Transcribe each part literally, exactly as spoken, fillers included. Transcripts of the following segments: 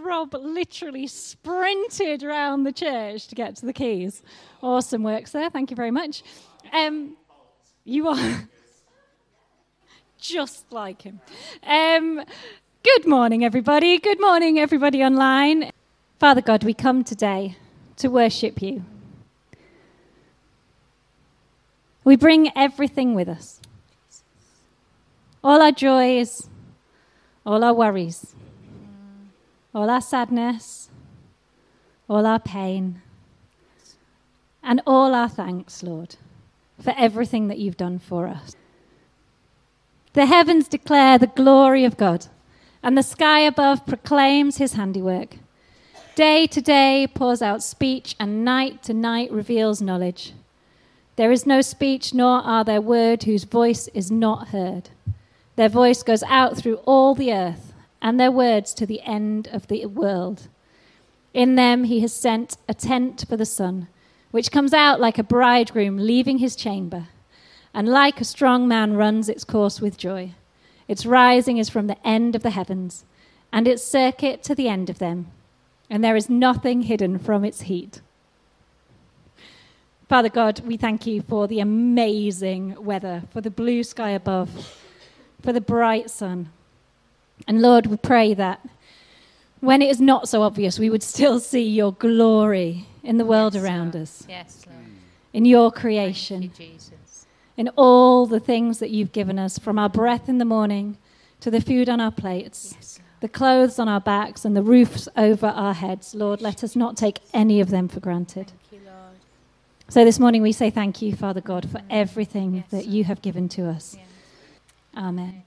Rob literally sprinted around the church to get to the keys. Awesome work, sir. Thank you very much. Um, you are just like him. Um, good morning, everybody. Good morning, everybody online. Father God, we come today to worship you. We bring everything with us. All our joys, all our worries, all our sadness, all our pain, and all our thanks, Lord, for everything that you've done for us. The heavens declare the glory of God, and the sky above proclaims his handiwork. Day to day pours out speech, and night to night reveals knowledge. There is no speech, nor are there words whose voice is not heard. Their voice goes out through all the earth, and their words to the end of the world. In them he has sent a tent for the sun, which comes out like a bridegroom leaving his chamber, and like a strong man runs its course with joy. Its rising is from the end of the heavens, and its circuit to the end of them, and there is nothing hidden from its heat. Father God, we thank you for the amazing weather, for the blue sky above, for the bright sun. And Lord, we pray that when it is not so obvious, we would still see your glory in the world yes, around Lord. us. Yes, Lord. In your creation. Thank you, Jesus. In all the things that you've given us, from our breath in the morning to the food on our plates, yes, the clothes on our backs and the roofs over our heads. Lord, let us not take any of them for granted. Thank you, Lord. So this morning we say thank you, Father God, for everything yes, that you have given to us. Yes. Amen.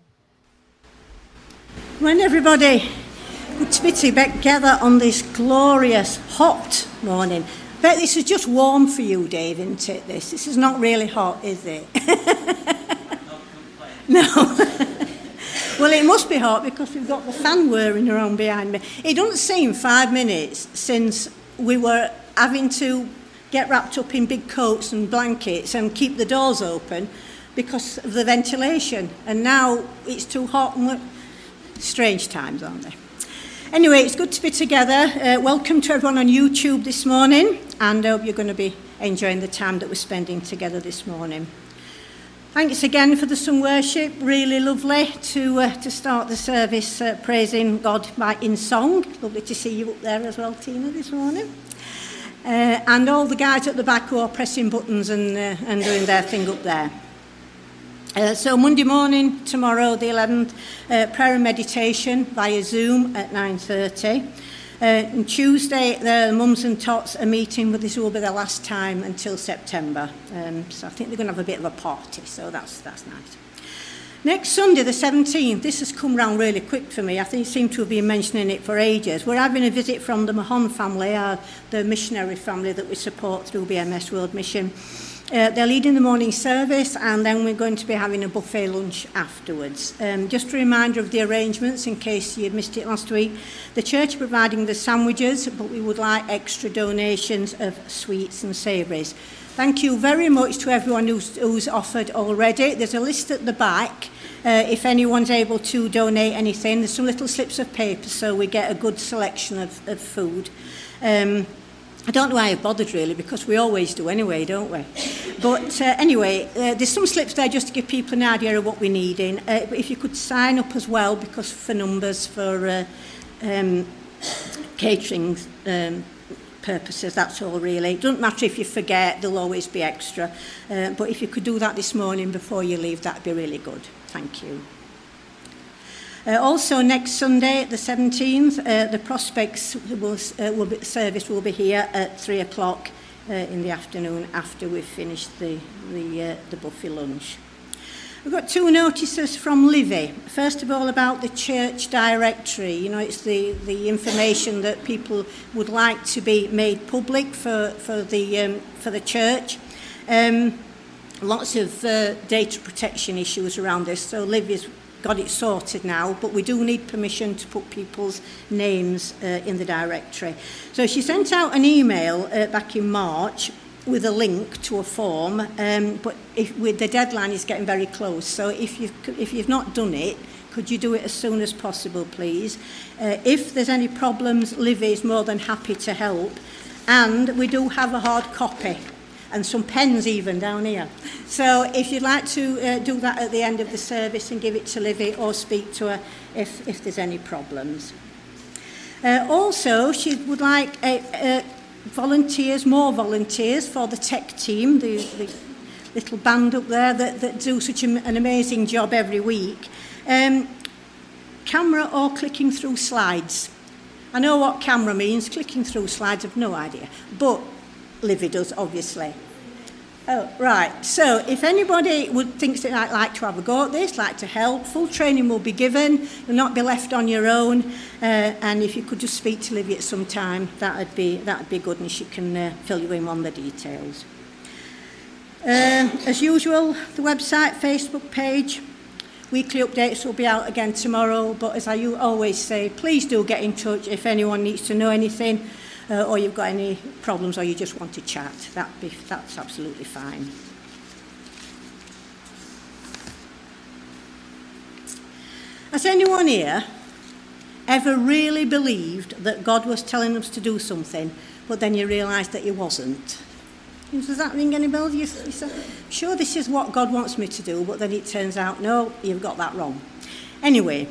When everybody, good to be together on this glorious hot morning. I bet this is just warm for you, Dave, isn't it? This this is not really hot, is it? No. Well, it must be hot because we've got the fan whirring around behind me. It doesn't seem five minutes since we were having to get wrapped up in big coats and blankets and keep the doors open because of the ventilation. And now it's too hot and we're... Strange times, aren't they? Anyway, it's good to be together. Uh, welcome to everyone on YouTube this morning, and I hope you're going to be enjoying the time that we're spending together this morning. Thanks again for the sung worship. Really lovely to uh, to start the service uh, praising God by in song. Lovely to see you up there as well, Tina, this morning. Uh, and all the guys at the back who are pressing buttons and, uh, and doing their thing up there. Uh, so Monday morning, tomorrow the eleventh, uh, prayer and meditation via Zoom at nine thirty. Uh, and Tuesday, the mums and tots are meeting, but this will be the last time until September. Um, so I think they're going to have a bit of a party, so that's that's nice. Next Sunday, the seventeenth, this has come round really quick for me. I think I seem to have been mentioning it for ages. We're having a visit from the Mahon family, our, the missionary family that we support through B M S World Mission. Uh, they're leading the morning service, and then we're going to be having a buffet lunch afterwards. Um, just a reminder of the arrangements in case you missed it last week. The church are providing the sandwiches, but we would like extra donations of sweets and savouries. Thank you very much to everyone who's, who's offered already. There's a list at the back. Uh, if anyone's able to donate anything, there's some little slips of paper so we get a good selection of, of food. Um, I don't know why I've bothered really, because we always do anyway, don't we? But uh, anyway, uh, there's some slips there just to give people an idea of what we're needing. Uh, but if you could sign up as well, because for numbers, for uh, um, catering um, purposes, that's all really. It doesn't matter if you forget, there'll always be extra. Uh, but if you could do that this morning before you leave, that'd be really good. Thank you. Uh, also, next Sunday, the seventeenth, uh, the Prospects will, uh, will be, service will be here at three o'clock uh, in the afternoon after we've finished the, the, uh, the buffet lunch. We've got two notices from Livy. First of all, about the church directory. You know, it's the, the information that people would like to be made public for, for, the, um, for the church. Um, lots of uh, data protection issues around this, so Livy's got it sorted now, but we do need permission to put people's names uh, in the directory. So she sent out an email uh, back in March with a link to a form, um, but if, with the deadline is getting very close, so if you've, if you've not done it, could you do it as soon as possible, please? Uh, if there's any problems, Livy is more than happy to help. And we do have a hard copy and some pens even down here. So if you'd like to uh, do that at the end of the service and give it to Livy or speak to her if, if there's any problems. Uh, also, she would like uh, uh, volunteers, more volunteers for the tech team, the, the little band up there that, that do such a, an amazing job every week. Um, camera or clicking through slides. I know what camera means, clicking through slides, I've no idea. But Livy does, obviously. Oh, right. So if anybody would thinks that I'd like to have a go at this, like to help, full training will be given. You'll not be left on your own. Uh, and if you could just speak to Livy at some time, that'd be that'd be good, and she can uh, fill you in on the details. Uh, as usual, the website, Facebook page, weekly updates will be out again tomorrow. But as I always say, please do get in touch if anyone needs to know anything. Uh, or you've got any problems or you just want to chat, that'd be, that's absolutely fine. Has anyone here ever really believed that God was telling us to do something, but then you realised that he wasn't? Does that ring any bells? You, you say, sure, this is what God wants me to do, but then it turns out, no, you've got that wrong. Anyway,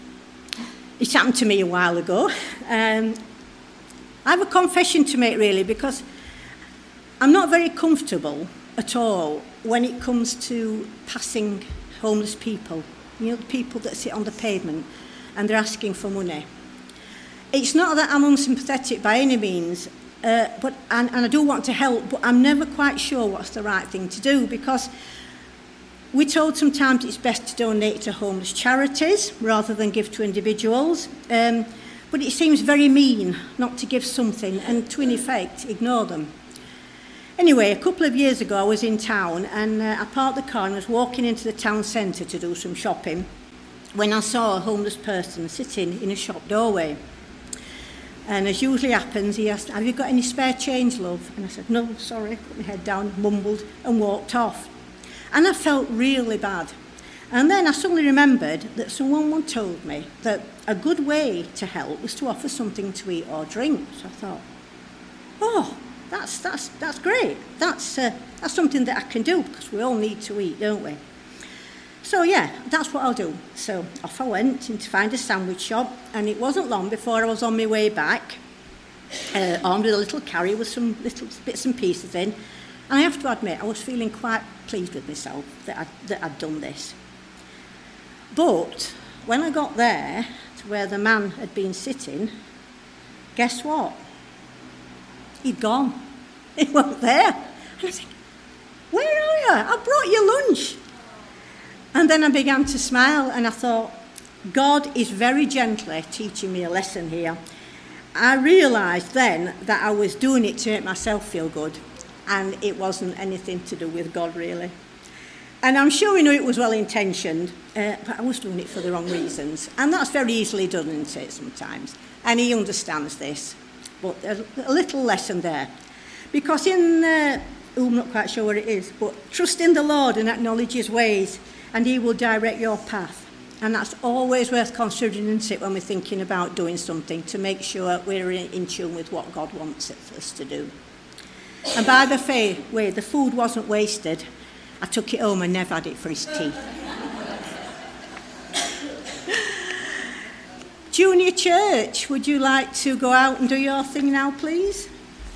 it happened to me a while ago. Um, I have a confession to make, really, because I'm not very comfortable at all when it comes to passing homeless people, you know, the people that sit on the pavement and they're asking for money. It's not that I'm unsympathetic by any means, uh, but and, and I do want to help, but I'm never quite sure what's the right thing to do, because we're told sometimes it's best to donate to homeless charities rather than give to individuals. Um, But it seems very mean not to give something and to, in effect, ignore them. Anyway, a couple of years ago, I was in town and uh, I parked the car and was walking into the town centre to do some shopping when I saw a homeless person sitting in a shop doorway. And as usually happens, he asked, "Have you got any spare change, love?" And I said, "No, sorry," put my head down, mumbled and walked off. And I felt really bad. And then I suddenly remembered that someone told me that a good way to help was to offer something to eat or drink. So I thought, oh, that's that's that's great. That's uh, that's something that I can do, because we all need to eat, don't we? So yeah, that's what I'll do. So off I went in to find a sandwich shop, and it wasn't long before I was on my way back, uh, armed with a little carry with some little bits and pieces in. And I have to admit, I was feeling quite pleased with myself that I'd, that I'd done this. But when I got there to where the man had been sitting, guess what? He'd gone. He wasn't there. And I was like, "Where are you? I brought you lunch." And then I began to smile and I thought, God is very gently teaching me a lesson here. I realised then that I was doing it to make myself feel good, and it wasn't anything to do with God, really. And I'm sure he knew it was well-intentioned, uh, but I was doing it for the wrong reasons. And that's very easily done, isn't it, sometimes? And he understands this. But there's a little lesson there. Because in, uh, oh, I'm not quite sure what it is, but trust in the Lord and acknowledge his ways, and he will direct your path. And that's always worth considering, isn't it, when we're thinking about doing something, to make sure we're in tune with what God wants us to do. And by the way, the food wasn't wasted. I took it home and Nev had it for his tea. Junior Church, would you like to go out and do your thing now, please?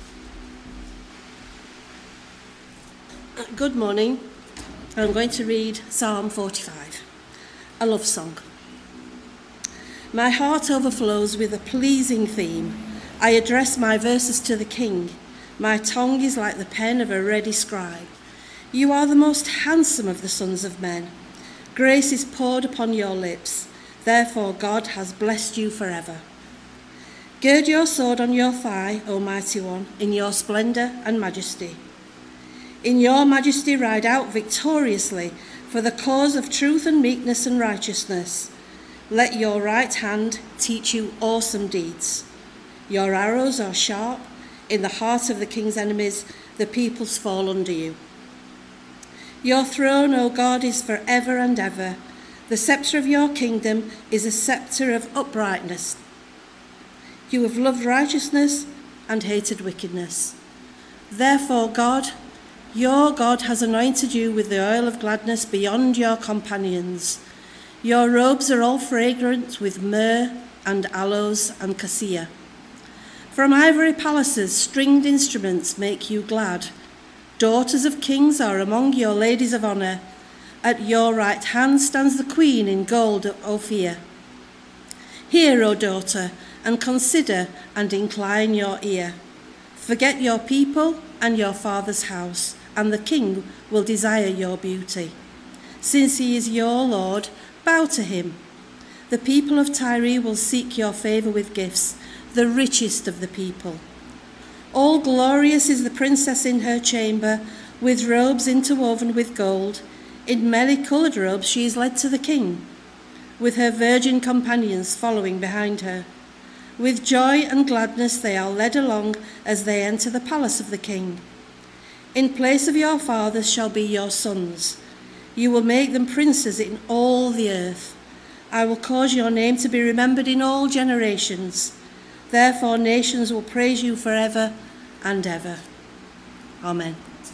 Good morning. I'm going to read Psalm forty-five, a love song. My heart overflows with a pleasing theme. I address my verses to the King. My tongue is like the pen of a ready scribe. You are the most handsome of the sons of men. Grace is poured upon your lips. Therefore God has blessed you forever. Gird your sword on your thigh, O mighty one, in your splendour and majesty. In your majesty ride out victoriously for the cause of truth and meekness and righteousness. Let your right hand teach you awesome deeds. Your arrows are sharp. In the heart of the king's enemies, the peoples fall under you. Your throne, O God, is for ever and ever. The sceptre of your kingdom is a sceptre of uprightness. You have loved righteousness and hated wickedness. Therefore, God, your God, has anointed you with the oil of gladness beyond your companions. Your robes are all fragrant with myrrh and aloes and cassia. From ivory palaces, stringed instruments make you glad. Daughters of kings are among your ladies of honour. At your right hand stands the queen in gold of Ophir. Hear, O daughter, and consider and incline your ear. Forget your people and your father's house, and the king will desire your beauty. Since he is your Lord, bow to him. The people of Tyre will seek your favour with gifts, the richest of the people. All glorious is the princess in her chamber, with robes interwoven with gold. In many-coloured robes she is led to the king, with her virgin companions following behind her. With joy and gladness they are led along as they enter the palace of the king. In place of your fathers shall be your sons. You will make them princes in all the earth. I will cause your name to be remembered in all generations. Therefore nations will praise you forever and ever. Amen.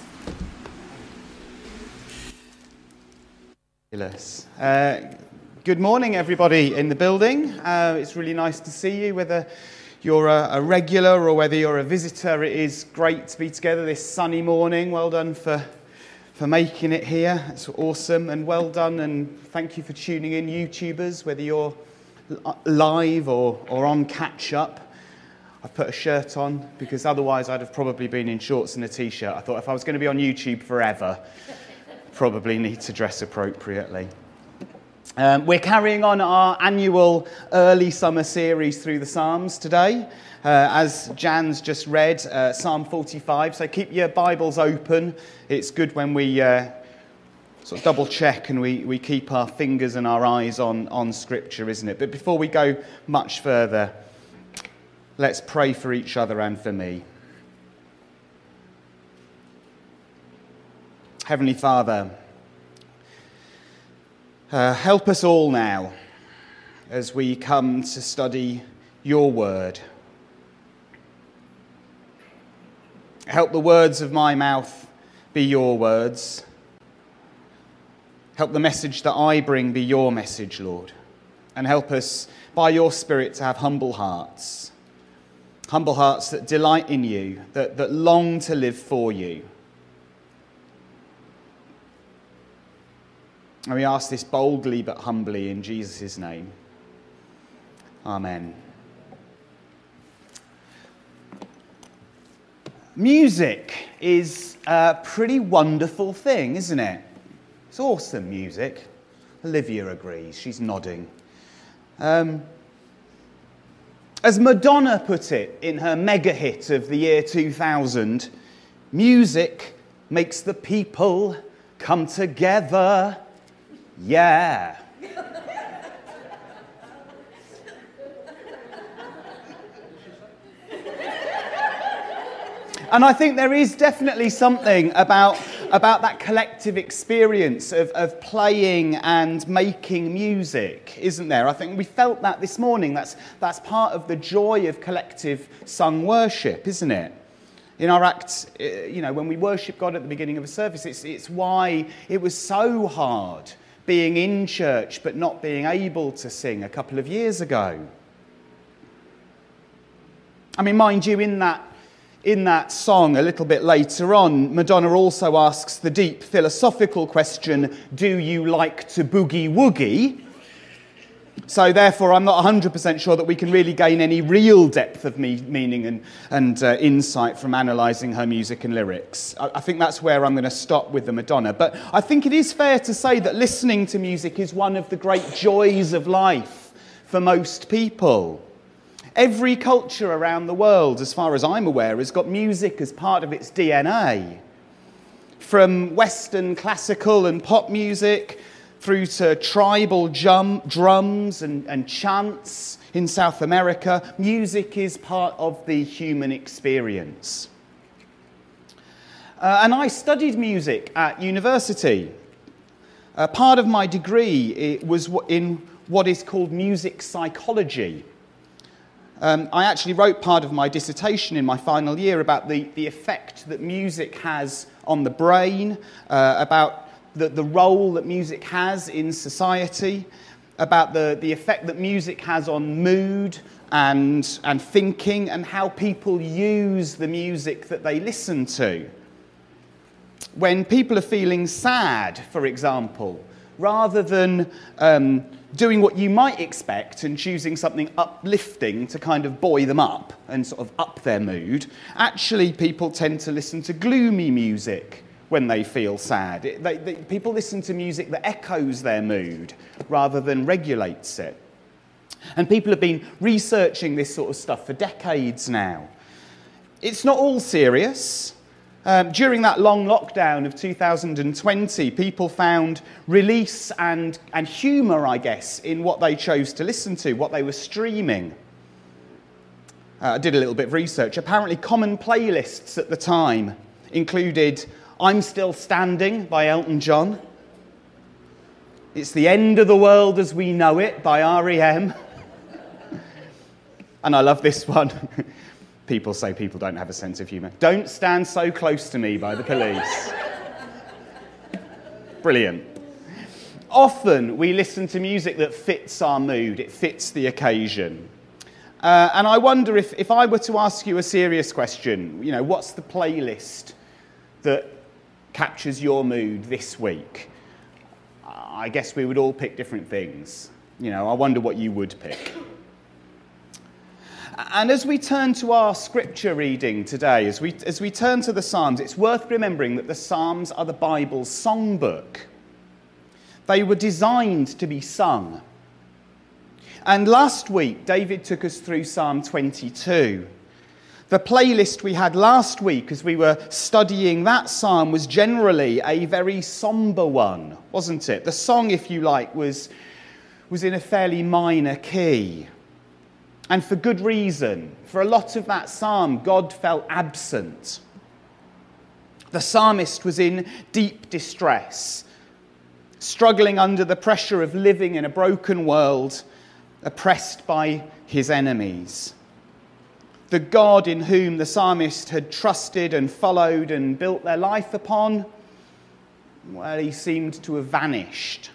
Uh, good morning, everybody in the building. Uh, it's really nice to see you, whether you're a, a regular or whether you're a visitor. It is great to be together this sunny morning. Well done for for making it here. It's awesome, and well done, and thank you for tuning in, YouTubers, whether you're live or, or on catch-up. I've put a shirt on because otherwise I'd have probably been in shorts and a t-shirt. I thought if I was going to be on YouTube forever, probably need to dress appropriately. Um, we're carrying on our annual early summer series through the Psalms today. Uh, as Jan's just read, uh, Psalm forty-five, so keep your Bibles open. It's good when we uh, sort of double check and we, we keep our fingers and our eyes on, on Scripture, isn't it? But before we go much further, let's pray for each other and for me. Heavenly Father, uh, help us all now as we come to study your word. Help the words of my mouth be your words. Help the message that I bring be your message, Lord. And help us, by your Spirit, to have humble hearts. Humble hearts that delight in you, that, that long to live for you. And we ask this boldly but humbly in Jesus' name. Amen. Music is a pretty wonderful thing, isn't it? It's awesome music. Olivia agrees. She's nodding. Um, as Madonna put it in her mega hit of the year two thousand, music makes the people come together. Yeah. And I think there is definitely something about, about that collective experience of, of playing and making music, isn't there? I think we felt that this morning. That's, that's part of the joy of collective sung worship, isn't it? In our act, you know, when we worship God at the beginning of a service, it's, it's why it was so hard being in church but not being able to sing a couple of years ago. I mean, mind you, in that In that song, a little bit later on, Madonna also asks the deep philosophical question, do you like to boogie-woogie? So therefore, I'm not one hundred percent sure that we can really gain any real depth of me- meaning and, and uh, insight from analysing her music and lyrics. I, I think that's where I'm going to stop with the Madonna. But I think it is fair to say that listening to music is one of the great joys of life for most people. Every culture around the world, as far as I'm aware, has got music as part of its D N A. From Western classical and pop music through to tribal jum- drums and, and chants in South America, music is part of the human experience. Uh, and I studied music at university. Uh, part of my degree it was in what is called music psychology. Um, I actually wrote part of my dissertation in my final year about the, the effect that music has on the brain, uh, about the, the role that music has in society, about the, the effect that music has on mood and, and thinking, and how people use the music that they listen to. When people are feeling sad, for example, rather than um, doing what you might expect and choosing something uplifting to kind of buoy them up and sort of up their mood, actually people tend to listen to gloomy music when they feel sad. It, they, they, people listen to music that echoes their mood rather than regulates it. And people have been researching this sort of stuff for decades now. It's not all serious. Um, during that long lockdown of two thousand twenty, people found release and, and humour, I guess, in what they chose to listen to, what they were streaming. Uh, I did a little bit of research. Apparently, common playlists at the time included I'm Still Standing by Elton John. It's The End of the World as We Know It by R E M. And I love this one. People say people don't have a sense of humour. Don't Stand So Close to Me by The Police. Brilliant. Often we listen to music that fits our mood, it fits the occasion. Uh, and I wonder if, if I were to ask you a serious question, you know, what's the playlist that captures your mood this week? I guess we would all pick different things. You know, I wonder what you would pick. And as we turn to our scripture reading today, as we, as we turn to the Psalms, it's worth remembering that the Psalms are the Bible's songbook. They were designed to be sung. And last week, David took us through Psalm twenty-two. The playlist we had last week as we were studying that psalm was generally a very sombre one, wasn't it? The song, if you like, was, was in a fairly minor key. And for good reason. For a lot of that psalm, God felt absent. The psalmist was in deep distress, struggling under the pressure of living in a broken world, oppressed by his enemies. The God in whom the psalmist had trusted and followed and built their life upon, well, he seemed to have vanished.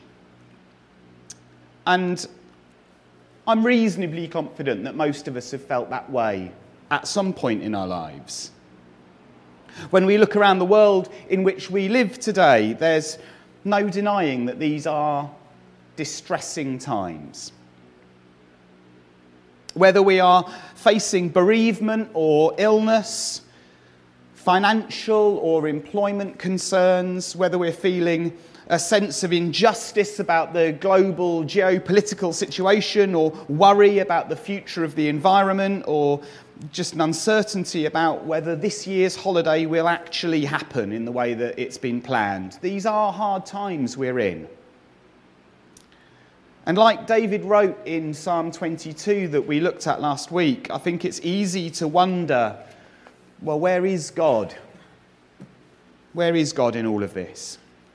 And I'm reasonably confident that most of us have felt that way at some point in our lives. When we look around the world in which we live today, there's no denying that these are distressing times. Whether we are facing bereavement or illness, financial or employment concerns, whether we're feeling a sense of injustice about the global geopolitical situation, or worry about the future of the environment, or just an uncertainty about whether this year's holiday will actually happen in the way that it's been planned. These are hard times we're in. And like David wrote in Psalm twenty-two that we looked at last week, I think it's easy to wonder, well, where is God? Where is God in all of this?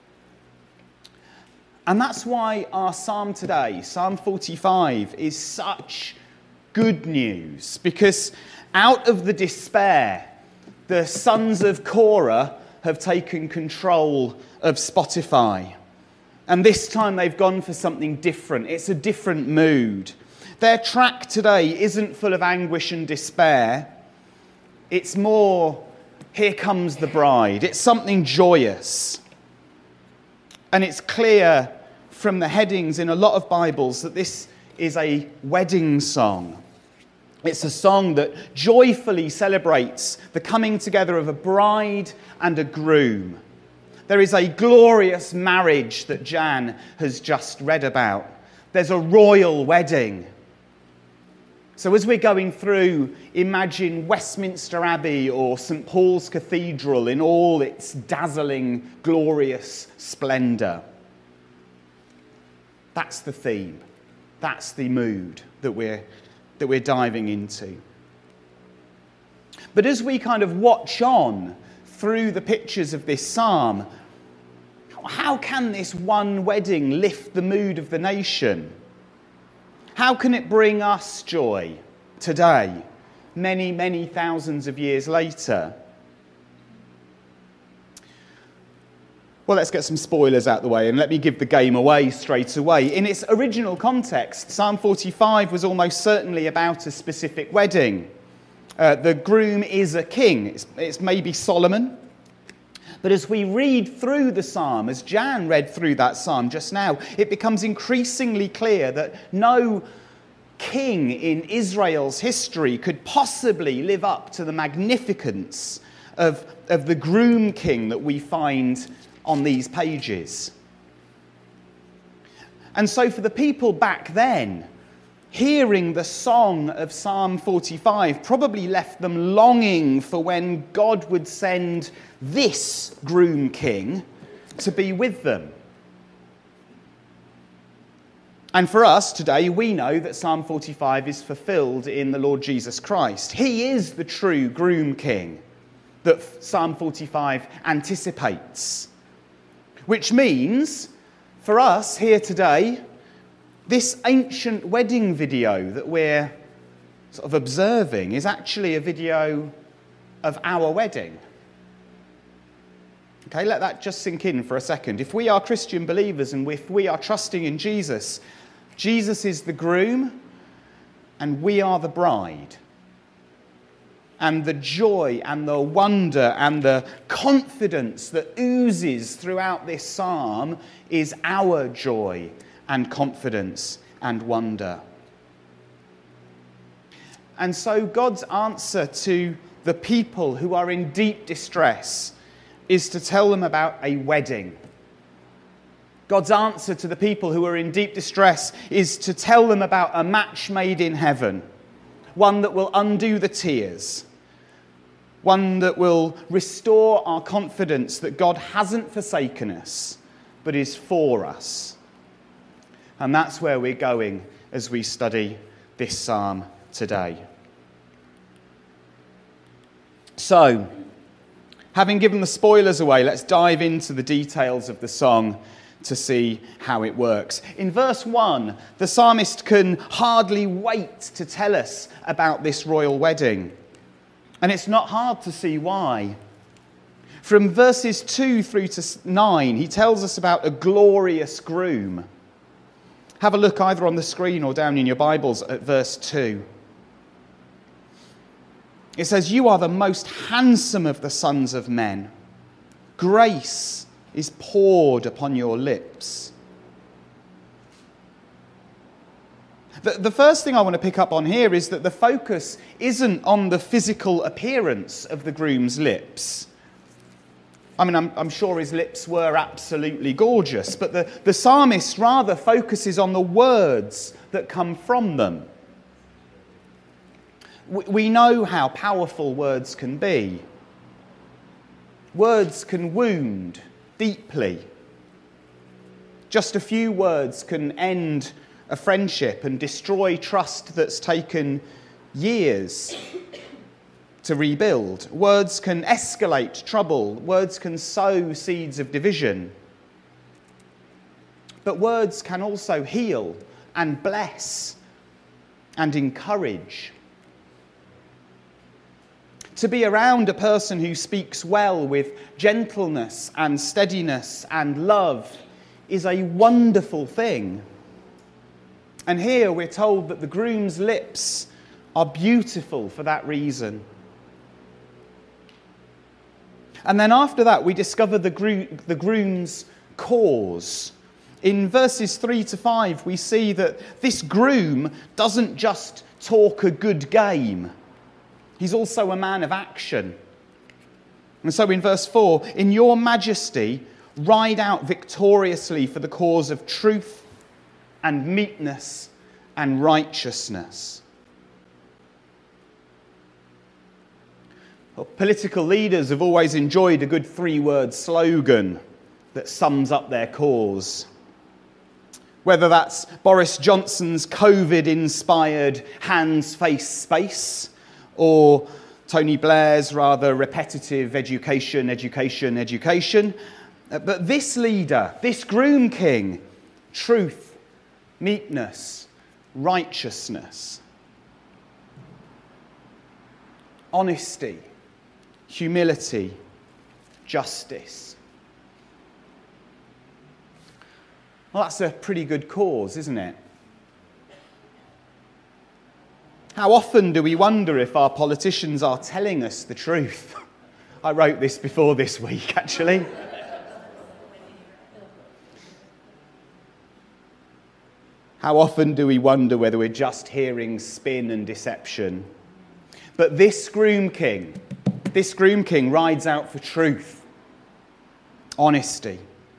And that's why our psalm today, Psalm forty-five, is such good news. Because out of the despair, the sons of Korah have taken control of Spotify. And this time they've gone for something different. It's a different mood. Their track today isn't full of anguish and despair. It's more, here comes the bride. It's something joyous. And it's clear from the headings in a lot of Bibles that this is a wedding song. It's a song that joyfully celebrates the coming together of a bride and a groom. There is a glorious marriage that Jan has just read about. There's a royal wedding. So as we're going through, imagine Westminster Abbey or Saint Paul's Cathedral in all its dazzling, glorious splendour. That's the theme. That's the mood that we're, that we're diving into. But as we kind of watch on through the pictures of this psalm, how can this one wedding lift the mood of the nation? How can it bring us joy today, many, many thousands of years later? Well, let's get some spoilers out the way, and let me give the game away straight away. In its original context, Psalm forty-five was almost certainly about a specific wedding. Uh, the groom is a king. It's, it's maybe Solomon. But as we read through the psalm, as Jan read through that psalm just now, it becomes increasingly clear that no king in Israel's history could possibly live up to the magnificence of, of the groom king that we find on these pages. And so for the people back then, hearing the song of Psalm forty-five probably left them longing for when God would send this groom king to be with them. And for us today, we know that Psalm forty-five is fulfilled in the Lord Jesus Christ. He is the true groom king that Psalm forty-five anticipates. Which means, for us here today, this ancient wedding video that we're sort of observing is actually a video of our wedding. Okay, let that just sink in for a second. If we are Christian believers and if we are trusting in Jesus, Jesus is the groom and we are the bride. And the joy and the wonder and the confidence that oozes throughout this psalm is our joy and confidence and wonder. And so God's answer to the people who are in deep distress is to tell them about a wedding. God's answer to the people who are in deep distress is to tell them about a match made in heaven, one that will undo the tears, one that will restore our confidence that God hasn't forsaken us, but is for us. And that's where we're going as we study this psalm today. So, having given the spoilers away, let's dive into the details of the song to see how it works. In verse one, the psalmist can hardly wait to tell us about this royal wedding. And it's not hard to see why. From verses two through to nine, he tells us about a glorious groom. Have a look either on the screen or down in your Bibles at verse two. It says, "You are the most handsome of the sons of men. Grace is poured upon your lips." The, the first thing I want to pick up on here is that the focus isn't on the physical appearance of the groom's lips. I mean, I'm, I'm sure his lips were absolutely gorgeous, but the, the psalmist rather focuses on the words that come from them. We, we know how powerful words can be. Words can wound deeply. Just a few words can end a friendship and destroy trust that's taken years to rebuild. Words can escalate trouble. Words can sow seeds of division. But words can also heal and bless and encourage. To be around a person who speaks well with gentleness and steadiness and love is a wonderful thing. And here we're told that the groom's lips are beautiful for that reason. And then after that, we discover the, gro- the groom's cause. In verses three to five, we see that this groom doesn't just talk a good game. He's also a man of action. And so in verse four, "In your majesty, ride out victoriously for the cause of truth and meekness and righteousness." Well, political leaders have always enjoyed a good three-word slogan that sums up their cause. Whether that's Boris Johnson's COVID-inspired hands, face, space, or Tony Blair's rather repetitive education, education, education, But this leader, this groom king, truth, meekness, righteousness, honesty, humility, justice. Well, that's a pretty good cause, isn't it? How often do we wonder if our politicians are telling us the truth? I wrote this before this week, actually. How often do we wonder whether we're just hearing spin and deception? But this groom king, this groom king rides out for truth, honesty.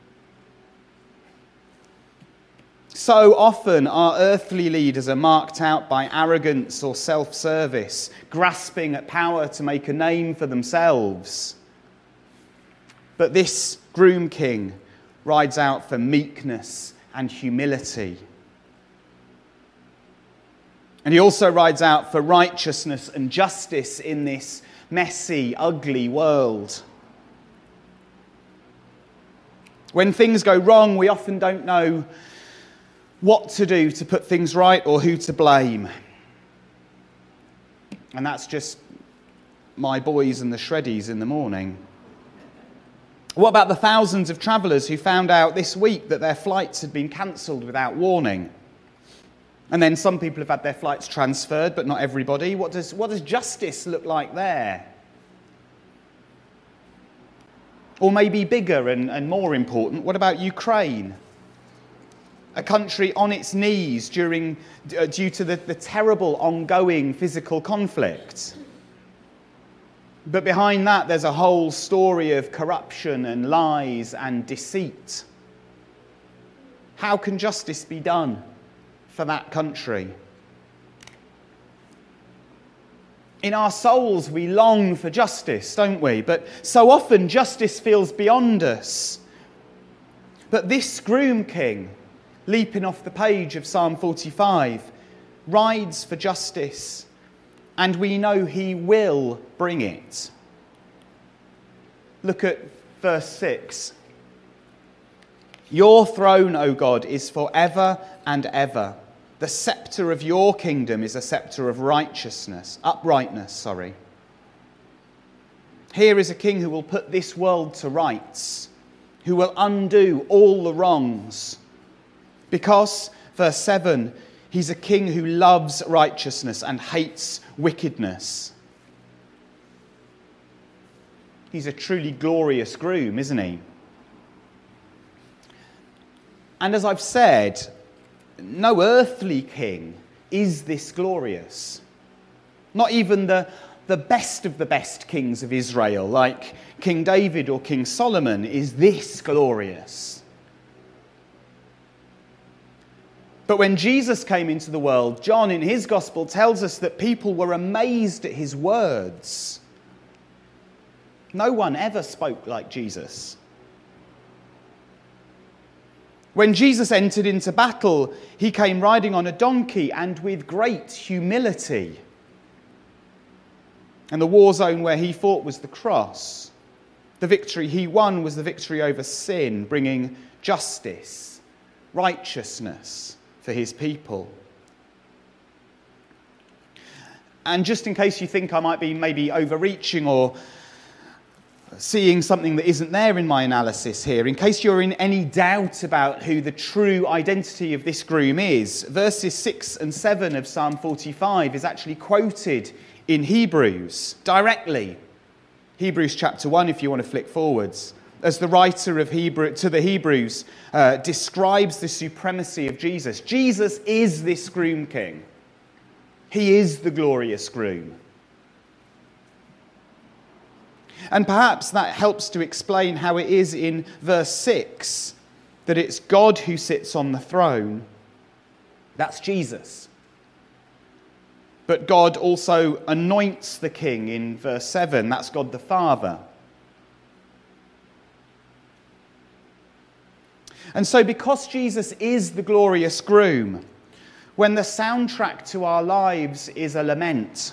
So often our earthly leaders are marked out by arrogance or self-service, grasping at power to make a name for themselves. But this groom king rides out for meekness and humility. And he also rides out for righteousness and justice in this messy, ugly world. When things go wrong, we often don't know what to do to put things right or who to blame. And that's just my boys and the shreddies in the morning. What about the thousands of travellers who found out this week that their flights had been cancelled without warning? And then some people have had their flights transferred, but not everybody. What does, what does justice look like there? Or maybe bigger and, and more important, what about Ukraine? A country on its knees during, uh, due to the, the terrible ongoing physical conflict. But behind that, there's a whole story of corruption and lies and deceit. How can justice be done for that country? In our souls, we long for justice, don't we? But so often, justice feels beyond us. But this groom king, leaping off the page of Psalm forty-five, rides for justice, and we know he will bring it. Look at verse six. Your throne, O God, is forever and ever. The scepter of your kingdom is a scepter of righteousness, uprightness, sorry. Here is a king who will put this world to rights, who will undo all the wrongs. Because, verse seven, he's a king who loves righteousness and hates wickedness. He's a truly glorious groom, isn't he? And as I've said, no earthly king is this glorious. Not even the, the best of the best kings of Israel, like King David or King Solomon, is this glorious. But when Jesus came into the world, John in his gospel tells us that people were amazed at his words. No one ever spoke like Jesus. When Jesus entered into battle, he came riding on a donkey and with great humility. And the war zone where he fought was the cross. The victory he won was the victory over sin, bringing justice, righteousness for his people. And just in case you think I might be maybe overreaching or seeing something that isn't there in my analysis here, in case you're in any doubt about who the true identity of this groom is, verses six and seven of Psalm forty-five is actually quoted in Hebrews directly. Hebrews chapter one, if you want to flick forwards, as the writer of Hebrew to the Hebrews uh, describes the supremacy of Jesus. Jesus is this groom king. He is the glorious groom. And perhaps that helps to explain how it is in verse six that it's God who sits on the throne. That's Jesus. But God also anoints the king in verse seven. That's God the Father. And so because Jesus is the glorious groom, when the soundtrack to our lives is a lament,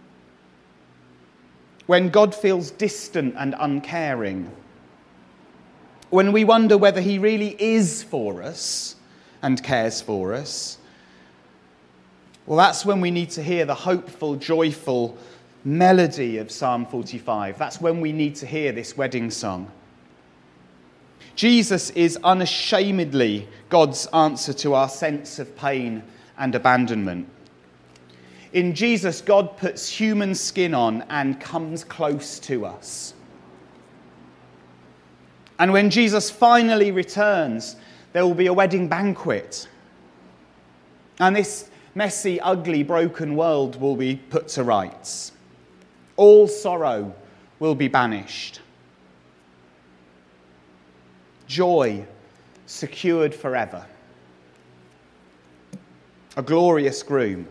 when God feels distant and uncaring, when we wonder whether he really is for us and cares for us, well, that's when we need to hear the hopeful, joyful melody of Psalm forty-five. That's when we need to hear this wedding song. Jesus is unashamedly God's answer to our sense of pain and abandonment. In Jesus, God puts human skin on and comes close to us. And when Jesus finally returns, there will be a wedding banquet. And this messy, ugly, broken world will be put to rights. All sorrow will be banished. Joy secured forever. A glorious groom.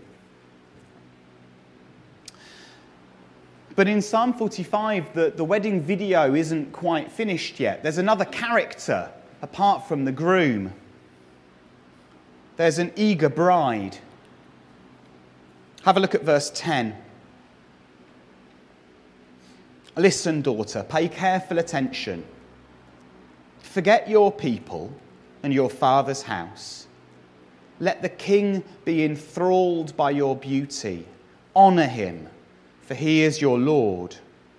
But in Psalm forty-five, the, the wedding video isn't quite finished yet. There's another character apart from the groom. There's an eager bride. Have a look at verse ten. Listen, daughter, pay careful attention. Forget your people and your father's house. Let the king be enthralled by your beauty. Honour him, for he is your Lord.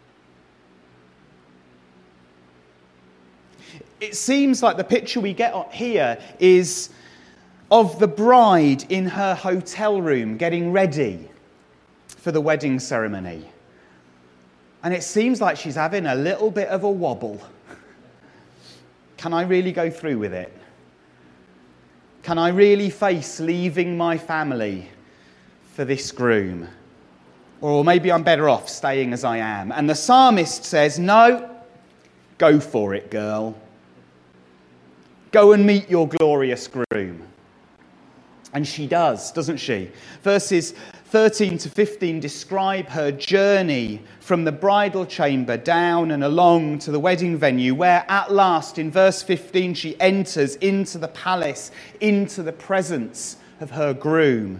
It seems like the picture we get here is of the bride in her hotel room getting ready for the wedding ceremony. And it seems like she's having a little bit of a wobble. Can I really go through with it? Can I really face leaving my family for this groom? Or maybe I'm better off staying as I am. And the psalmist says, no, go for it, girl. Go and meet your glorious groom. And she does, doesn't she? Verses thirteen to fifteen describe her journey from the bridal chamber down and along to the wedding venue, where at last, in verse fifteen, she enters into the palace, into the presence of her groom.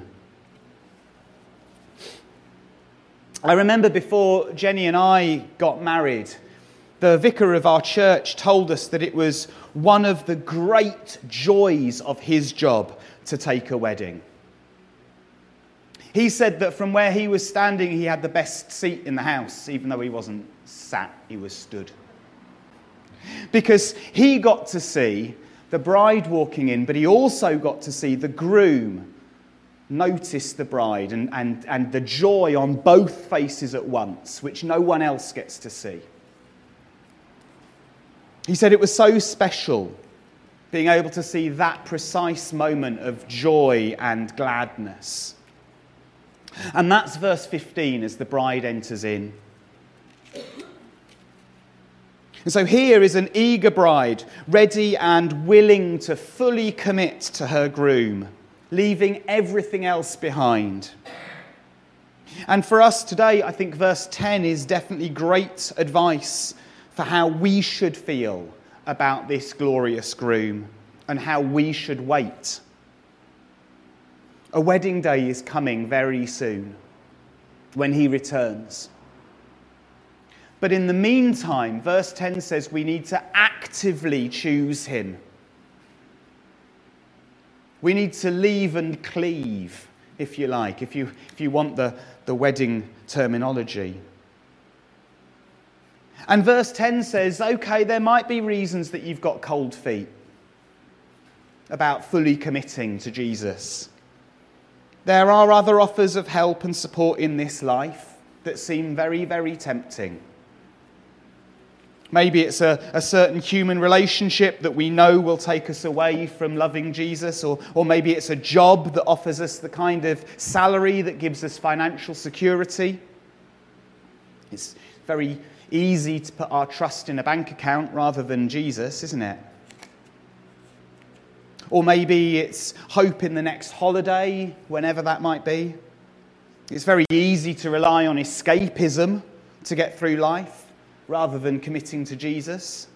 I remember before Jenny and I got married, the vicar of our church told us that it was one of the great joys of his job to take a wedding. He said that from where he was standing, he had the best seat in the house, even though he wasn't sat, he was stood. Because he got to see the bride walking in, but he also got to see the groom notice the bride and, and, and the joy on both faces at once, which no one else gets to see. He said it was so special being able to see that precise moment of joy and gladness. And that's verse fifteen as the bride enters in. And so here is an eager bride, ready and willing to fully commit to her groom, leaving everything else behind. And for us today, I think verse ten is definitely great advice for how we should feel about this glorious groom and how we should wait. A wedding day is coming very soon when he returns. But in the meantime, verse ten says we need to actively choose him. We need to leave and cleave, if you like, if you, if you want the, the wedding terminology. And verse ten says, okay, there might be reasons that you've got cold feet about fully committing to Jesus. There are other offers of help and support in this life that seem very, very tempting. Maybe it's a, a certain human relationship that we know will take us away from loving Jesus, or, or maybe it's a job that offers us the kind of salary that gives us financial security. It's very easy to put our trust in a bank account rather than Jesus, isn't it? Or maybe it's hope in the next holiday, whenever that might be. It's very easy to rely on escapism to get through life, rather than committing to Jesus.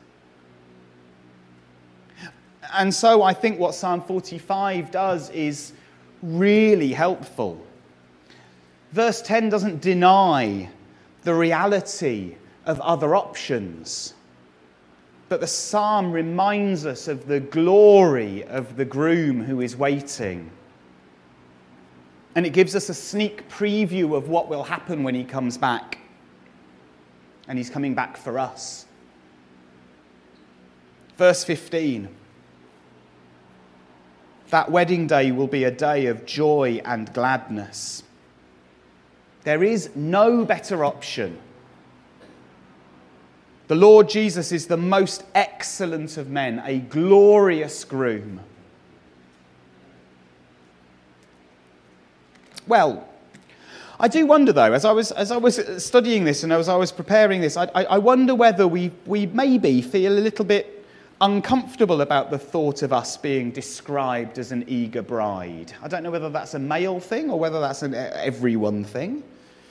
And so I think what Psalm forty-five does is really helpful. Verse ten doesn't deny the reality of other options. But the psalm reminds us of the glory of the groom who is waiting. And it gives us a sneak preview of what will happen when he comes back. And he's coming back for us. Verse fifteen. That wedding day will be a day of joy and gladness. There is no better option. The Lord Jesus is the most excellent of men, a glorious groom. Well, I do wonder though, as I was as I was studying this and as I was preparing this, I, I, I wonder whether we we maybe feel a little bit uncomfortable about the thought of us being described as an eager bride. I don't know whether that's a male thing or whether that's an everyone thing.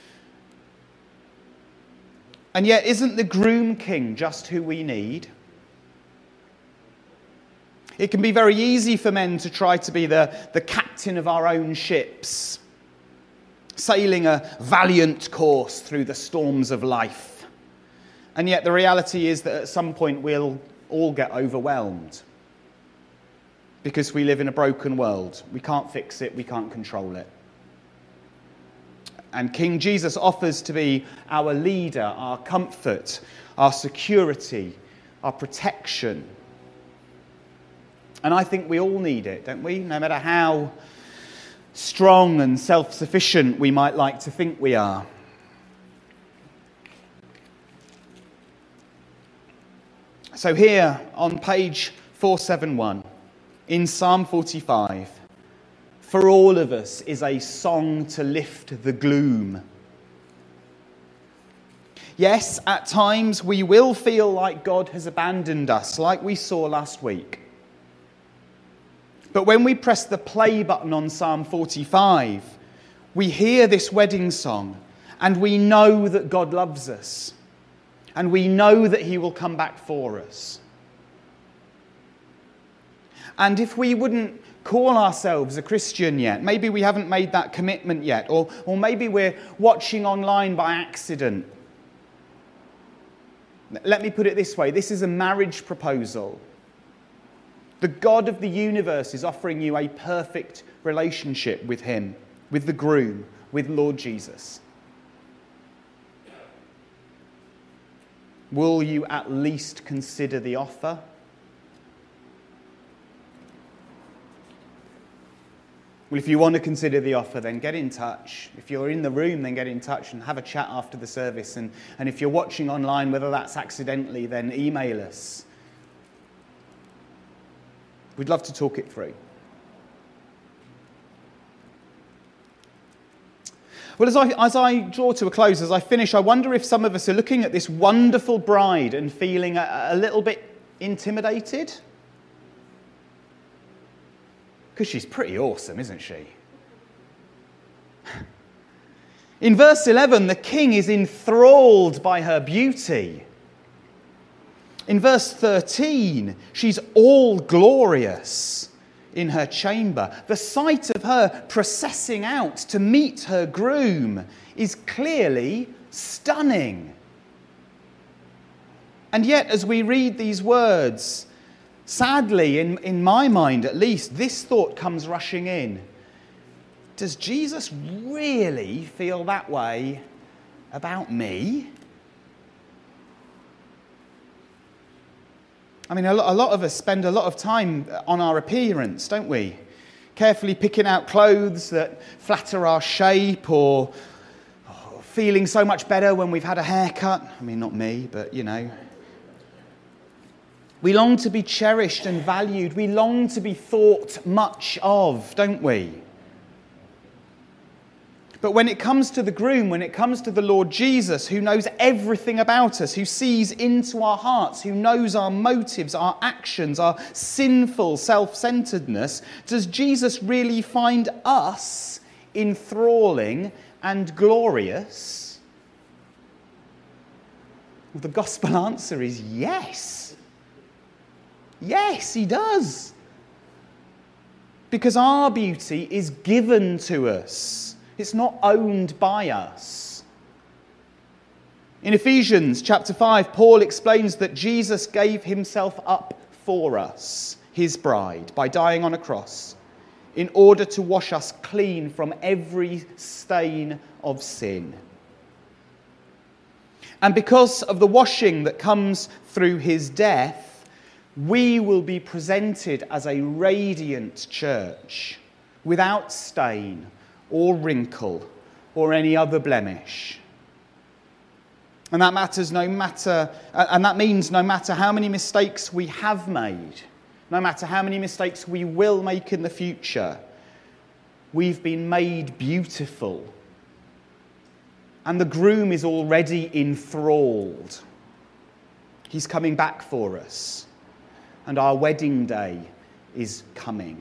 And yet, isn't the groom king just who we need? It can be very easy for men to try to be the, the captain of our own ships, sailing a valiant course through the storms of life. And yet the reality is that at some point we'll all get overwhelmed because we live in a broken world. We can't fix it, we can't control it. And King Jesus offers to be our leader, our comfort, our security, our protection. And I think we all need it, don't we? No matter how strong and self-sufficient we might like to think we are. So here on page four seventy-one, in Psalm forty-five, for all of us is a song to lift the gloom. Yes, at times we will feel like God has abandoned us, like we saw last week. But when we press the play button on Psalm forty-five, we hear this wedding song and we know that God loves us. And we know that he will come back for us. And if we wouldn't call ourselves a Christian yet, maybe we haven't made that commitment yet, or, or maybe we're watching online by accident. Let me put it this way, this is a marriage proposal. The God of the universe is offering you a perfect relationship with him, with the groom, with Lord Jesus. Will you at least consider the offer? Well, if you want to consider the offer, then get in touch. If you're in the room, then get in touch and have a chat after the service. And, and if you're watching online, whether that's accidentally, then email us. We'd love to talk it through. Well, as I, as I draw to a close, as I finish, I wonder if some of us are looking at this wonderful bride and feeling a, a little bit intimidated. Because she's pretty awesome, isn't she? In verse eleven, the king is enthralled by her beauty. In verse thirteen, she's all glorious in her chamber. The sight of her processing out to meet her groom is clearly stunning. And yet, as we read these words, sadly, in, in my mind at least, this thought comes rushing in. Does Jesus really feel that way about me? I mean, a lot of us spend a lot of time on our appearance, don't we? Carefully picking out clothes that flatter our shape, or feeling so much better when we've had a haircut. I mean, not me, but you know. We long to be cherished and valued. We long to be thought much of, don't we? But when it comes to the groom, when it comes to the Lord Jesus, who knows everything about us, who sees into our hearts, who knows our motives, our actions, our sinful self-centeredness, does Jesus really find us enthralling and glorious? Well, the gospel answer is yes. Yes, he does. Because our beauty is given to us. It's not owned by us. In Ephesians chapter five, Paul explains that Jesus gave himself up for us, his bride, by dying on a cross, in order to wash us clean from every stain of sin. And because of the washing that comes through his death, we will be presented as a radiant church, without stain or wrinkle or any other blemish. And that matters no matter, and that means no matter how many mistakes we have made, no matter how many mistakes we will make in the future, we've been made beautiful. And the groom is already enthralled. He's coming back for us. And our wedding day is coming.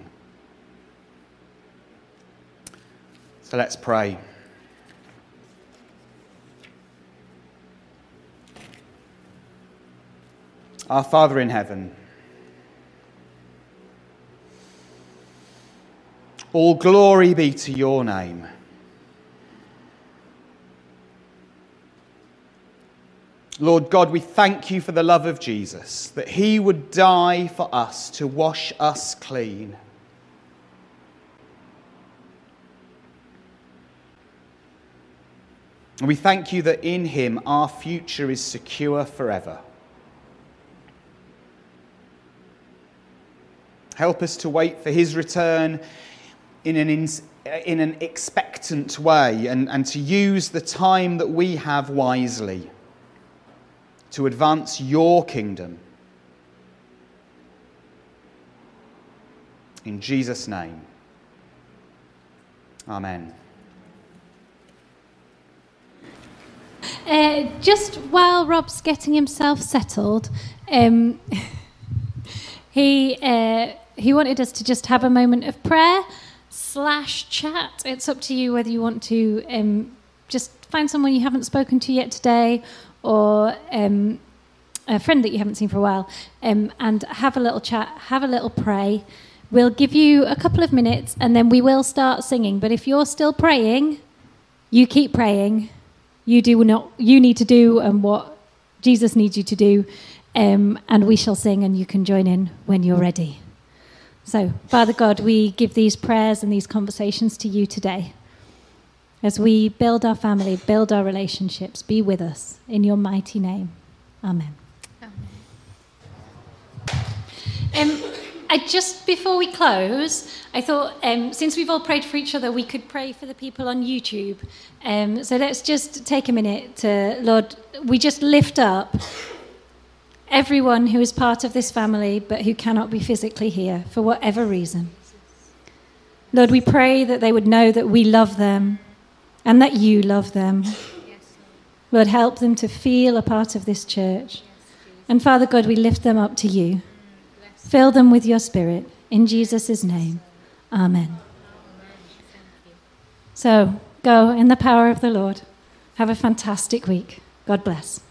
So let's pray. Our Father in heaven, all glory be to your name. Lord God, we thank you for the love of Jesus, that he would die for us to wash us clean. And we thank you that in him our future is secure forever. Help us to wait for his return in an, in, in an expectant way and, and to use the time that we have wisely to advance your kingdom. In Jesus' name. Amen. Uh, just while Rob's getting himself settled, um, he uh, he wanted us to just have a moment of prayer slash chat. It's up to you whether you want to um, just find someone you haven't spoken to yet today, or um, a friend that you haven't seen for a while, um, and have a little chat, have a little pray. We'll give you a couple of minutes and then we will start singing. But if you're still praying, you keep praying. You do not. You need to do um, what Jesus needs you to do, um, and we shall sing and you can join in when you're ready. So, Father God, we give these prayers and these conversations to you today. As we build our family, build our relationships, be with us in your mighty name. Amen. Um, I just, before we close, I thought, um, since we've all prayed for each other, we could pray for the people on YouTube. Um, so let's just take a minute to, Lord, we just lift up everyone who is part of this family, but who cannot be physically here for whatever reason. Lord, we pray that they would know that we love them and that you love them. Lord, help them to feel a part of this church. And Father God, we lift them up to you. Fill them with your Spirit. In Jesus' name, amen. So, go in the power of the Lord. Have a fantastic week. God bless.